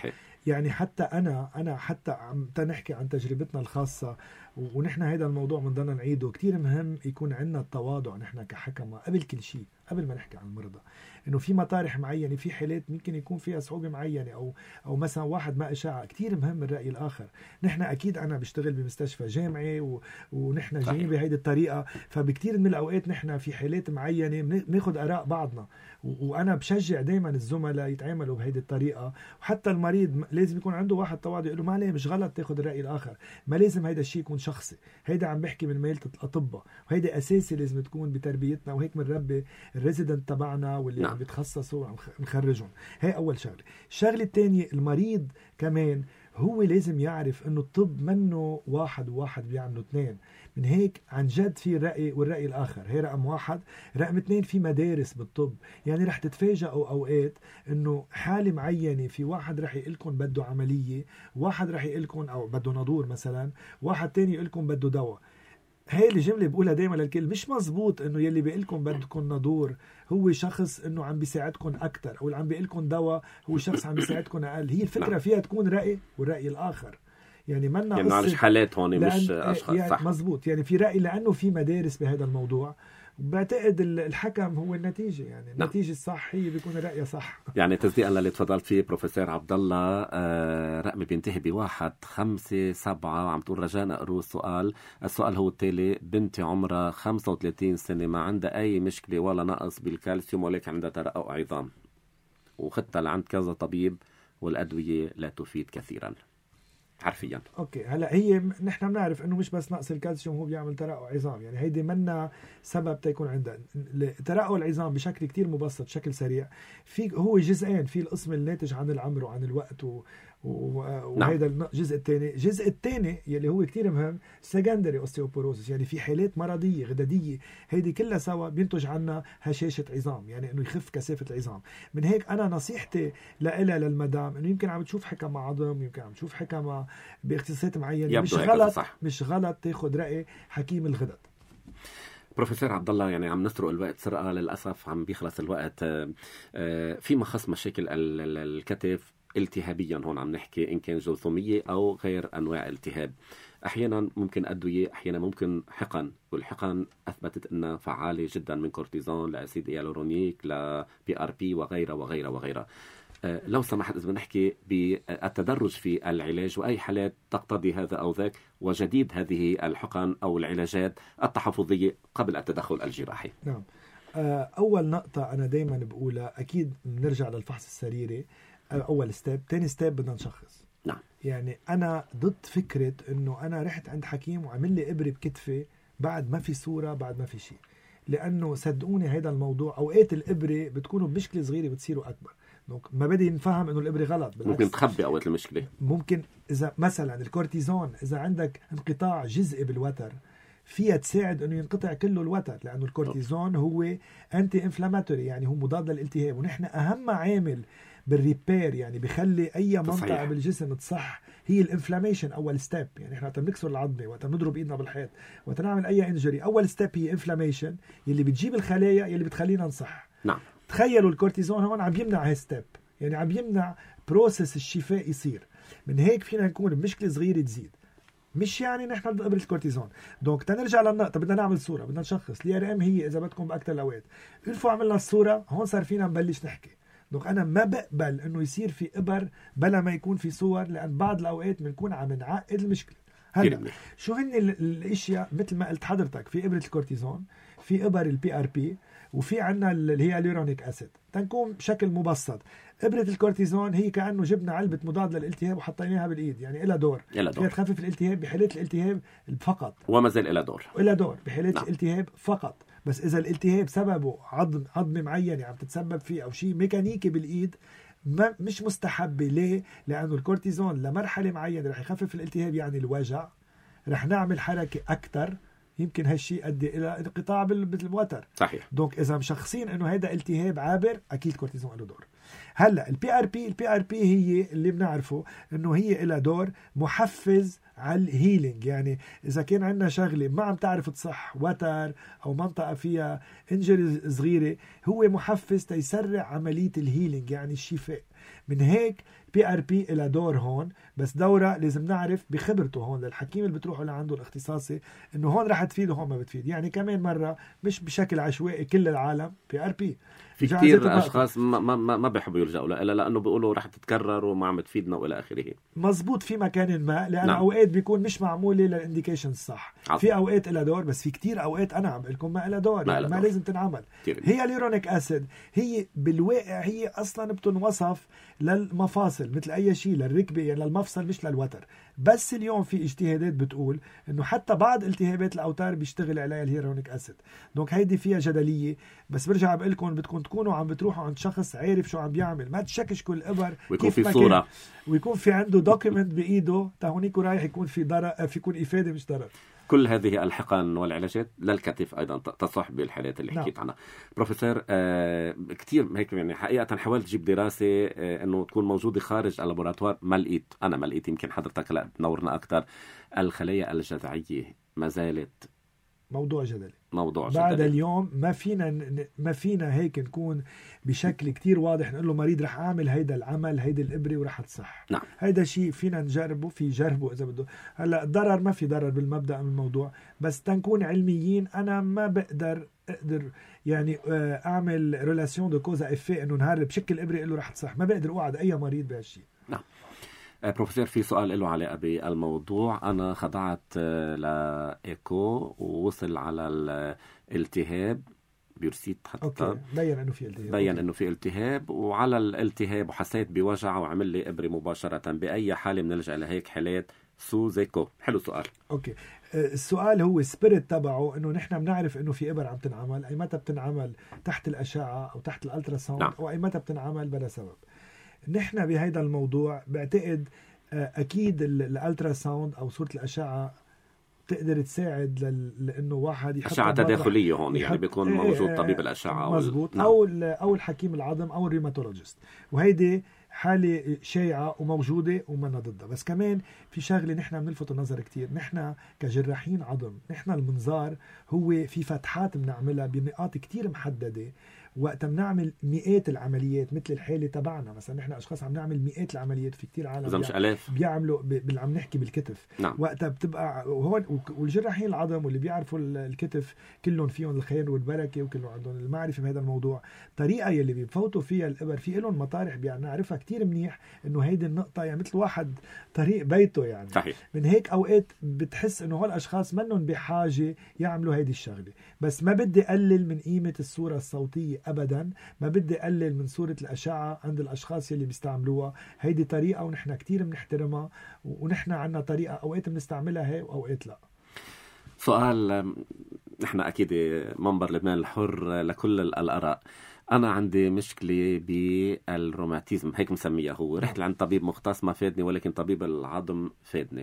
يعني حتى انا انا حتى عم تنحكي عن تجربتنا الخاصه، ونحن هذا الموضوع بنضلنا نعيده. كتير مهم يكون عندنا التواضع نحن كحكمة قبل كل شيء، قبل ما نحكي عن المرضى، انه في مطارح معينه، في حالات ممكن يكون فيها صعوبه معينه، او او مثلا واحد ما اشاعه. كتير مهم الراي الاخر. نحن اكيد انا بشتغل بمستشفى جامعي و... ونحن جايين بهيدي الطريقه، فبكتير من الاوقات نحن في حالات معينه بناخذ اراء بعضنا، و... وانا بشجع دائما الزملاء يتعاملوا بهيدي الطريقه. وحتى المريض لازم يكون عنده واحد تواضع، يقول له ما عليه، مش غلط تاخذ الراي الاخر، ما لازم هيدا الشيء يكون شخصي. هيدا عم بحكي من ميلة الاطباء، وهيدا اساسي لازم تكون بتربيتنا، وهيك بنربي الريزيدنت تبعنا واللي نعم. عم بيتخصصوا وعم نخرجهم. هي اول شغله. الشغله الثانيه، المريض كمان هو لازم يعرف انه الطب منه واحد وواحد بيعملوا اثنين. من هيك عن جد في الرأي والرأي الآخر، هي رقم واحد. رقم اثنين، في مدارس بالطب، يعني رح تتفاجئوا أوقات انه حالة معينة في واحد رح يقلكم بده عملية، واحد رح يقلكم او بده نادور مثلا، واحد تاني يقلكم بده دواء. هاي الجملة بقولها دايما للكل، مش مزبوط انه يلي بيقلكم بدكم نادور هو شخص انه عم بيساعدكم اكتر، او اللي عم بيقلكم دواء هو شخص عم بيساعدكم اقل. هي الفكرة فيها تكون رأي والرأي الآخر، يعني منا يعني معلش حالات هون مش اشخاص. يعني صح، مزبوط. يعني في رأي لانه في مدارس بهذا الموضوع. بعتقد الحكم هو النتيجة، يعني النتيجة الصح هي بيكون الرأي صح. يعني تصديقا للي تفضلت فيه بروفيسور عبد الله، آه رقمي بينتهي بواحد خمسة سبعة، وعم تقول رجاء اقروا السؤال. السؤال هو التالي: بنتي عمرها خمسة وثلاثين سنة، ما عندها أي مشكلة ولا نقص بالكالسيوم، ولكن عندها ترقق عظام، وخدتها لعند كذا طبيب والأدوية لا تفيد كثيرا حرفيا. اوكي، هلا هي نحن بنعرف انه مش بس نقص الكالسيوم هو بيعمل ترقق عظام، يعني هيدي منا سبب تيكون عندها ترقق العظام. بشكل كتير مبسط، بشكل سريع، في هو جزئين: في القسم الناتج عن العمر وعن الوقت، و وهذا الجزء الثاني. الجزء الثاني يلي هو كتير مهم، سكندري اوستيوبوروسيس، يعني في حالات مرضيه غدديه، هيدي كلها سوا بينتج عنها هشاشه عظام، يعني انه يخف كثافه العظام. من هيك انا نصيحتي لها للمدام انه يمكن عم تشوف حكم عظم، يمكن عم تشوف حكم باختصاصات معينه، مش غلط صح. مش غلط تاخذ راي حكيم الغدد. بروفيسور عبد الله، يعني عم نسرق الوقت سرقه للاسف، عم بيخلص الوقت. فيما خص مشاكل الكتف التهابيا، هون عم نحكي إن كان جرثومية أو غير أنواع التهاب، أحيانا ممكن أدوية، أحيانا ممكن حقن، والحقن أثبتت أنها فعالة جدا، من كورتيزون لأسيد هيالورونيك لبي آر بي وغيرها وغيرها وغيرها. أه لو سمحت إذا بنحكي بالتدرج في العلاج، وأي حالات تقتضي هذا أو ذاك، وجديد هذه الحقن أو العلاجات التحفظية قبل التدخل الجراحي. نعم. أول نقطة أنا دايما بقولها، أكيد بنرجع للفحص السريري. أول ستيب. تاني ستيب بدنا نشخص. نعم. يعني أنا ضد فكرة إنه أنا رحت عند حكيم وعمل لي إبرة بكتفي بعد ما في صورة، بعد ما في شيء، لأنه صدقوني هيدا الموضوع أوقات الإبرة بتكونوا بمشكلة صغيرة بتصيروا أكبر. ما بدي نفهم إنه الإبرة غلط، بالعكس ممكن تخبي أوقات المشكلة. ممكن إذا مثلا الكورتيزون، إذا عندك انقطاع جزئي بالوتر، فيها تساعد انه ينقطع كله الوتر، لانه الكورتيزون هو انتي انفلاماتوري، يعني هو مضاد للالتهاب. ونحن اهم عامل بالريبير، يعني بيخلي اي منطقه صحيح. بالجسم تصح، هي الانفلاميشن. اول ستيب، يعني احنا وقت بنكسر العظمه، وقت بنضرب ايدنا بالحيط، وقت نعمل اي انجري، اول ستيب هي انفلاميشن، يلي بتجيب الخلايا يلي بتخلينا نصح. نعم. تخيلوا الكورتيزون هون عم يمنع هاي ستيب، يعني عم يمنع بروسس الشفاء يصير. من هيك فينا نكون بمشكله صغيره تزيد، مش يعني نحن ضد إبرة الكورتيزون. دونك تنرجع للنقطة، بدنا نعمل صورة، بدنا نشخص. الار ام هي إذا بدكم بأكتر الأوقات، إلفوا عملنا الصورة، هون صار فينا نبلش نحكي. دونك أنا ما بقبل إنه يصير في إبر بلا ما يكون في صور، لأن بعض الأوقات بنكون عم نعقد المشكلة. هلا شو هن الأشياء؟ مثل ما قلت حضرتك، في إبرة الكورتيزون، في إبر البي آر بي، وفي عنا اللي هي الهيالورونيك أسيد. تنكون بشكل مبسط، إبرة الكورتيزون هي كأنه جبنا علبة مضاد للالتهاب وحطيناها بالإيد، يعني إلها دور، فيها تخفف الالتهاب بحالات الالتهاب فقط، وما زال إلها دور إلها دور بحالات نعم. الالتهاب فقط. بس إذا الالتهاب سببه عظم عظمة معينة عم تتسبب فيه، أو شيء ميكانيكي بالإيد، ما مش مستحبة. ليه؟ لأنه الكورتيزون لمرحلة معينة رح يخفف الالتهاب، يعني الوجع، رح نعمل حركة أكتر، يمكن هالشيء يؤدي الى انقطاع بالوتر. صحيح. دونك اذا مشخصين انه هذا التهاب عابر، اكيد كورتيزون له دور. هلا البي ار بي، البي ار بي هي اللي بنعرفه انه هي لها دور محفز على الهيلينج. يعني اذا كان عندنا شغله ما عم تعرف تصح، وتر او منطقه فيها انجري صغيره، هو محفز تيسرع عمليه الهيلينج، يعني الشفاء. من هيك بي ار بي إلى دور هون، بس دورة لازم نعرف بخبرته هون للحكيم اللي بتروحوا لعنده الاختصاصي انه هون رح تفيد وهون ما بتفيد. يعني كمان مرة مش بشكل عشوائي كل العالم بي ار بي. في كتير اشخاص ما ما ما بيحبوا يلجأوا لها لانه بيقولوا رح تتكرر وما عم تفيدنا والى اخره. مزبوط في مكان ما، لان نعم. اوقات بيكون مش معموله للانديكيشن الصح. عظيم. في اوقات لها دور، بس في كتير اوقات انا عم بقول لكم ما لها دور، ما, يعني ما لازم تنعمل. هي اليورونيك اسيد هي بالواقع هي اصلا بتنوصف للمفاصل مثل اي شيء، للركبه يعني للمفصل مش للوتر. بس اليوم في اجتهادات بتقول انه حتى بعض التهابات الاوتار بيشتغل عليها الهيرونيك اسيد. دونك هيدي فيها جدليه، بس برجع بقول لكم بدكم تكونوا عم بتروحوا عند شخص عارف شو عم بيعمل، ما تشكشكوا الابر ويكون في صوره ويكون في عنده دوكيمنت بايده تا هونيك رايح يكون في ضرر، في يكون افاده مش ضرر. كل هذه الحقن والعلاجات للكتف أيضا تصح بالحالات اللي حكيت عنها. بروفيسور آه كتير هيك يعني حقيقة حاولت تجيب دراسة آه أنه تكون موجودة خارج اللابوراتوار، ما لقيت. أنا ما لقيت، يمكن حضرتك لا تنورنا أكتر. الخلايا الجذعية ما زالت موضوع جدلي موضوع بعد جدلي. اليوم ما فينا ما فينا هيك نكون بشكل كتير واضح نقول له مريض رح اعمل هيدا العمل هيدا الابره ورح تصح. نعم. هيدا شيء فينا نجربه، في جربه اذا بده. هلا ضرر ما في ضرر بالمبدا من الموضوع، بس تنكون علميين. انا ما بقدر اقدر يعني اعمل ريلاسيون دو كوزا افي انه نهار بشكل ابره له رح تصح. ما بقدر اوعد اي مريض بهالشيء. نعم. بروفيسور في سؤال له علاقة بالموضوع. أنا خضعت لإيكو ووصل على الالتهاب بيرسيت حتى بين إنه في التهاب بين أوكي. إنه في التهاب، وعلى الالتهاب وحسيت بوجع وعمل لي إبرة مباشرة. بأي حالة بنلجأ لهيك حالات سوزيكو؟ حلو سؤال. أوكي. السؤال هو سبيريت تبعه إنه نحن بنعرف إنه في إبر عم تنعمل، أي متى بتنعمل تحت الأشعة أو تحت الألتراساوند. نعم. أو أي متى بتنعمل بلا سبب. نحن بهيدا الموضوع بعتقد أكيد الألتراساوند أو صورة الأشعة تقدر تساعد لأنه واحد يحط أشعة تداخلية هون، يعني بيكون موجود طبيب الأشعة مزبوط وال... أو أو الحكيم العظم أو الريماتولوجيست. وهيدي حالة شائعة وموجودة ومنا ضدها. بس كمان في شغلة نحن بنلفت النظر كتير، نحن كجراحين عظم نحن المنظار هو في فتحات بنعملها بنقاط كتير محددة. وقت بنعمل مئات العمليات مثل الحالة تبعنا مثلا، نحن أشخاص عم نعمل مئات العمليات، في كتير عالم بيع... بيعملوا ب... عم نحكي بالكتف. نعم. وقتها بتبقى هون والجراحين العظم واللي بيعرفوا الكتف كلهم فيهم الخير والبركة وكلهم عندهم المعرفة بهذا الموضوع. طريقة يلي بيفوتوا فيها الإبر في لهم مطارح بنعرفها كتير منيح إنه هيدي النقطة يعني مثل واحد طريق بيته يعني. صحيح. من هيك أوقات بتحس إنه هالأشخاص منهم بحاجة يعملوا هيدي الشغلة. بس ما بدي أقلل من قيمة الصورة الصوتية أبدا، ما بدي أقلل من صورة الأشعة عند الأشخاص يلي بيستعملوها. هيدي طريقة ونحن كتير بنحترمها، ونحن عنا طريقة أوقات بنستعملها هي وأوقات لا. سؤال، نحن أكيد منبر لبنان الحر لكل الآراء. أنا عندي مشكلة بالروماتيزم هيك مسميها هو، رحت لعند طبيب مختص ما فادني، ولكن طبيب العظم فادني.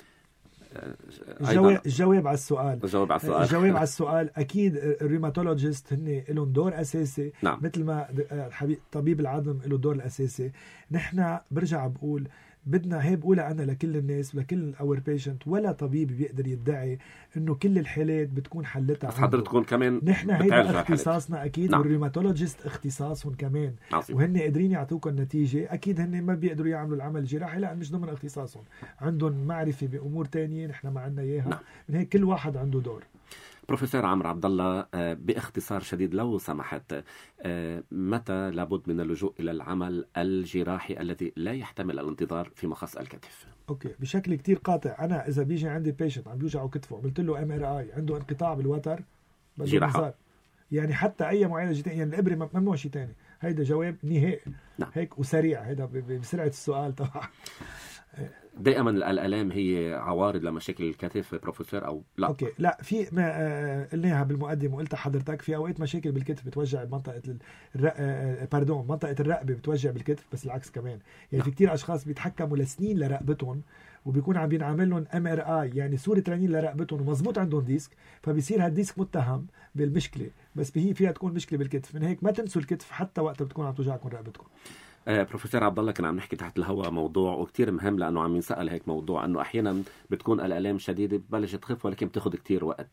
الجواب, الجواب على السؤال الجواب على السؤال الجواب على السؤال اكيد الريماتولوجيست هن لهم دور اساسي. نعم. مثل ما طبيب العظم له دور الاساسي. نحن برجع بقول بدنا هي بقولها أنا لكل الناس ولكل الأور بيشنت، ولا طبيب بيقدر يدعي إنه كل الحالات بتكون حلتها. بس حضرتكم كمان نحن هيدا اختصاصنا أكيد. نعم. والريماتولوجيست اختصاصهم كمان. عظيم. وهن قادرين يعطوكم النتيجة. أكيد هن ما بيقدروا يعملوا العمل الجراحي لأن مش ضمن اختصاصهم، عندهم معرفة بأمور تانية نحن ما عنا إياها. نعم. من هيك كل واحد عنده دور. بروفيسور عمرو عبد الله، باختصار شديد لو سمحت، متى لابد من اللجوء إلى العمل الجراحي الذي لا يحتمل الانتظار في مخص الكتف؟ اوكي، بشكل كتير قاطع. انا اذا بيجي عندي بيشنت عم بيوجعه كتفه، عملت له ام ار اي عنده انقطاع بالوتر، جراحه يعني حتى اي معالجه ثانيه، يعني الابره ممنوع شيء ثاني. هيدا جواب نهائي. نعم. هيك وسريع، هيدا بسرعه السؤال طبعا. دائما الالام هي عوارض لمشاكل الكتف بروفيسور او لا؟ اوكي، لا في ما آه قلناها بالمقدمه وقلتها حضرتك، في اوقات مشاكل بالكتف بتوجع بمنطقه الرق... آه باردون منطقه الرقبه بتوجع بالكتف، بس العكس كمان. يعني في كتير اشخاص بيتحكموا لسنين لرقبتهم وبيكون عم بينعمل لهم ام ار اي يعني صوره رنين لرقبتهم ومزبوط عندهم ديسك، فبيصير هالديسك متهم بالمشكله، بس هي فيها تكون مشكله بالكتف. من هيك ما تنسوا الكتف حتى وقت بتكون عم توجعكم رقبتكم. آه بروفيسور عبد الله، كنا عم نحكي تحت الهواء موضوع وكتير مهم، لانه عم ينسال هيك موضوع انه احيانا بتكون الالام شديده ببلش تخف ولكن بتاخذ كتير وقت.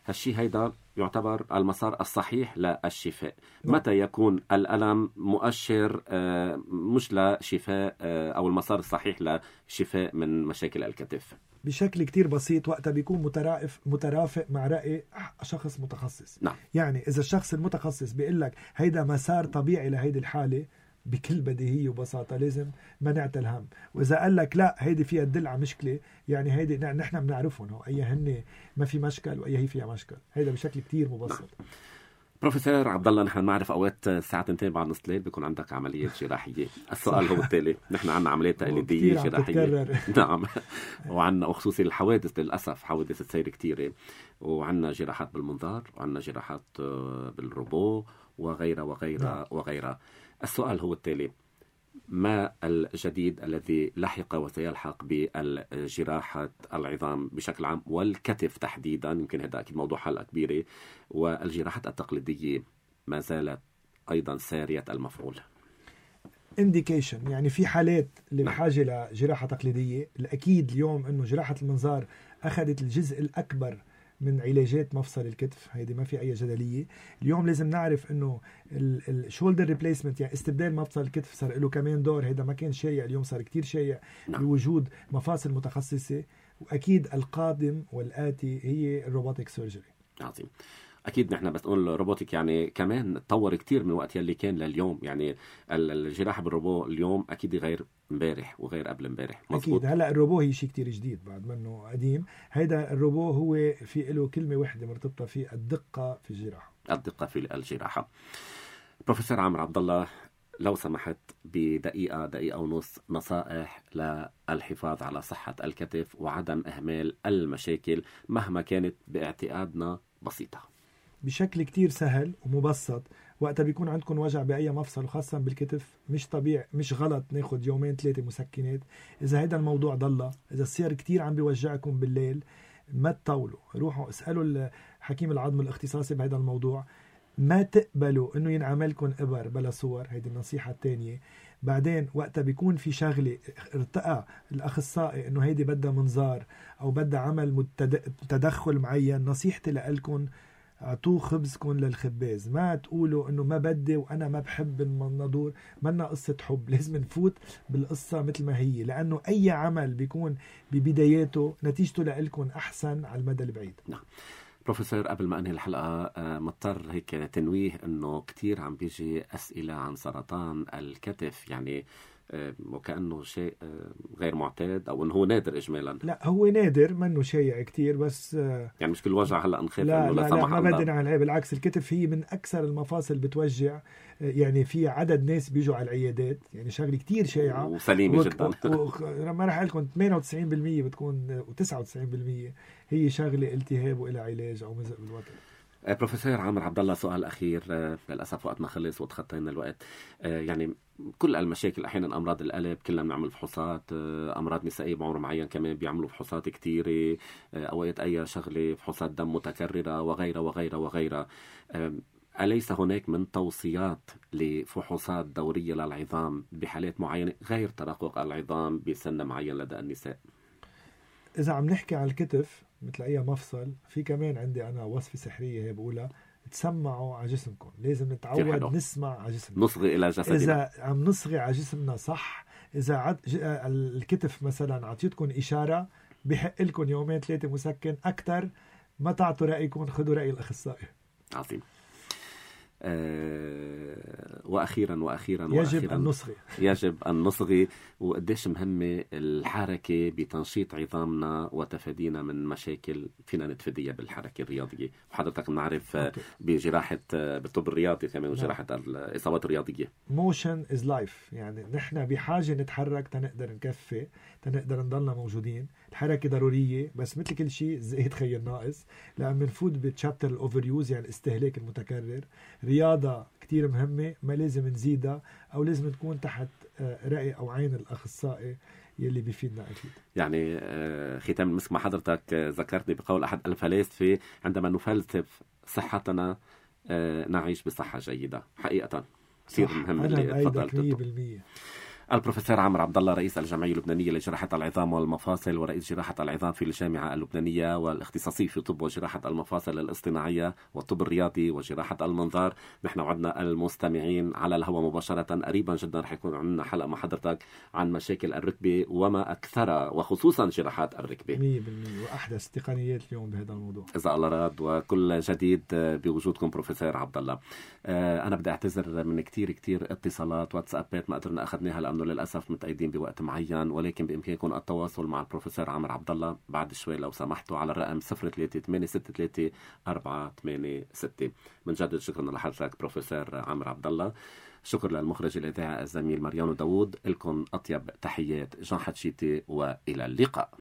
هالشي هيدا يعتبر المسار الصحيح للشفاء. متى يكون الألم مؤشر مش لشفاء أو المسار الصحيح لشفاء من مشاكل الكتف؟ بشكل كتير بسيط، وقتها بيكون مترافق مترافق مع رأي شخص متخصص. نعم. يعني إذا الشخص المتخصص بيقول لك هيدا مسار طبيعي لهيدي الحالة بكل بديهية وبساطة لازم منعة الهم. وإذا قال لك لا هيدي فيها تدل على مشكلة، يعني هيدي نحن بنعرفهم هو أي هن ما في مشكل وأي هي فيها مشكل. هيدا بشكل كتير مبسط. نعم. بروفيسور عبد الله، نحن نعرف اوقات الساعه اثنين بعد نص الليل بيكون عندك عمليه جراحيه. السؤال هو التالي، نحن عندنا عمليه تقليديه جراحيه نعم، وعندنا وخصوصي الحوادث للاسف حوادث السير كثيره، وعندنا جراحات بالمنظار وعندنا جراحات بالروبو وغيرها وغيرها وغيرها. السؤال هو التالي، ما الجديد الذي لحق وسيلحق بالجراحة العظام بشكل عام والكتف تحديدا؟ يمكن هذا أكيد موضوع حلقة كبيرة. والجراحات التقليدية ما زالت أيضا سارية المفعول. indication، يعني في حالات اللي بحاجة لجراحة تقليدية. الأكيد اليوم أنه جراحة المنظار أخذت الجزء الأكبر من علاجات مفصل الكتف، هيدي ما في أي جدلية. اليوم لازم نعرف أنه الشولدر ريبليسمنت، يعني استبدال مفصل الكتف، صار له كمان دور. هيدا ما كان شائع، اليوم صار كتير شائع بوجود مفاصل متخصصة. وأكيد القادم والآتي هي الروبوتيك سيرجري. عظيم. أكيد نحن بس نقول روبوتيك يعني كمان تطور كتير من وقت يلي كان لليوم. يعني الجراحة بالروبو اليوم أكيد غير امبارح وغير قبل امبارح. أكيد هلأ الروبو هي شيء كتير جديد بعد منه قديم. هيدا الروبو هو في له كلمة واحدة مرتبطة فيه، الدقة في الجراحة. الدقة في الجراحة. بروفيسور عمرو عبد الله، لو سمحت بدقيقة دقيقة ونص نصائح للحفاظ على صحة الكتف وعدم إهمال المشاكل مهما كانت باعتقادنا بسيطة. بشكل كتير سهل ومبسط. وقتها بيكون عندكم وجع بأي مفصل وخاصة بالكتف، مش طبيعي، مش غلط ناخد يومين ثلاثة مسكنات. إذا هيدا الموضوع ضل، إذا الصير كتير عم بيوجعكم بالليل، ما تطولوا، روحوا اسألوا الحكيم العظم الاختصاصي بهذا الموضوع. ما تقبلوا انه ينعملكم ابر بلا صور، هيدي النصيحة الثانية. بعدين وقتها بيكون في شغلة ارتقى الأخصائي انه هيدي بدها منظار او بدها عمل تدخل معين، نصيحتي لألكم اعطوه خبزكم للخباز. ما تقولوا انه ما بدي وانا ما بحب المنظور. منا قصة حب، لازم نفوت بالقصة مثل ما هي، لانه اي عمل بيكون ببداياته نتيجته لألكم احسن على المدى البعيد. نعم. بروفيسور، قبل ما انهي الحلقة مضطر هيك تنويه انه كتير عم بيجي اسئلة عن سرطان الكتف، يعني وكأنه شيء غير معتاد او انه هو نادر اجمالا. لا هو نادر، منه شيء كتير، بس يعني مش كل وجع هلا نخاف لا انه لا, لا, لا لا ما بدنا عليه. بالعكس الكتف هي من اكثر المفاصل بتوجع. يعني في عدد ناس بيجوا على العيادات، يعني شغله كتير شائعه وسليمه وك... جدا. و... ما راح اقول لكم ثمانية وتسعين بالمية بتكون وتسعة وتسعين بالمية هي شغله التهاب والى علاج او مزق بالوتر. بروفيسور عمرو عبد الله، سؤال اخير، للاسف وقتنا خلص وتخطينا الوقت. يعني كل المشاكل احيانا امراض القلب كلنا بنعمل فحوصات، امراض نسائيه بعمر معين كمان بيعملوا فحوصات كثيره، اوقات اي شغله فحوصات دم متكرره وغيرها وغيرها وغيرها. أليس هناك من توصيات لفحوصات دوريه للعظام بحالات معينه غير ترقق العظام بسن معين لدى النساء؟ إذا عم نحكي عن الكتف مثل أي مفصل، في كمان عندي أنا وصفة سحرية هي بقولها، تسمعوا على جسمكم. لازم نتعود نسمع على جسمنا، نصغي إلى جسدنا. إذا عم نصغي على جسمنا صح، إذا عد... الكتف مثلا عطيتكم إشارة، بحق لكم يومين ثلاثة مسكن. أكتر ما تعطوا رأيكم، خذوا رأي الأخصائي. عظيم. أه واخيرا واخيرا يجب وأخيراً ان نصغي يجب ان نصغي. وقديش مهمه الحركه بتنشيط عظامنا وتفادينا من مشاكل فينا نتفاديها بالحركه الرياضيه. وحضرتك بنعرف بجراحه بالطب الرياضي كمان وجراحه الاصابات الرياضيه. موشن از لايف، يعني نحن بحاجه نتحرك تنقدر نكفي، تنقدر نضلنا موجودين. الحركه ضروريه، بس مثل كل شيء زائد خير ناقص. لما بنفوت بتشابتر الاوفر يوز، يعني الاستهلاك المتكرر. رياضة كتير مهمة، ما لازم نزيدها أو لازم تكون تحت رأي أو عين الأخصائي يلي بيفيدنا أكيد. يعني ختام المسك مع حضرتك ذكرتني بقول أحد الفلاسفة: عندما نفلسف صحتنا نعيش بصحة جيدة. حقيقة كثير مهم اللي تفضلت. البروفيسور عمرو عبد الله رئيس الجمعية اللبنانية لجراحة العظام والمفاصل ورئيس جراحة العظام في الجامعة اللبنانية والاختصاصي في طب وجراحة المفاصل الاصطناعية والطب الرياضي وجراحة المنظار. نحن وعدنا المستمعين على الهواء مباشرة قريبا جدا رح يكون عندنا حلقة مع حضرتك عن مشاكل الركبة وما أكثرها وخصوصا جراحات الركبة مية بالمية وأحدث تقنيات اليوم بهذا الموضوع إذا الله راد، وكل جديد بوجودكم بروفيسور عبد الله. أنا بدي أعتذر من كتير كتير اتصالات واتسابات ما قدرنا أخذناها لأنه للأسف متقيدين بوقت معين، ولكن بإمكانكم التواصل مع البروفيسور عمرو عبد الله بعد شوي لو سمحتوا على الرقم صفر ثلاثة ثمانية ستة ثلاثة أربعة ثمانية ستة. من جدد شكرا لحضرتك بروفيسور عمرو عبد الله. شكر للمخرج الإذاعي الزميل مريانو داوود. لكم أطيب تحيات جان حتشيتي وإلى اللقاء.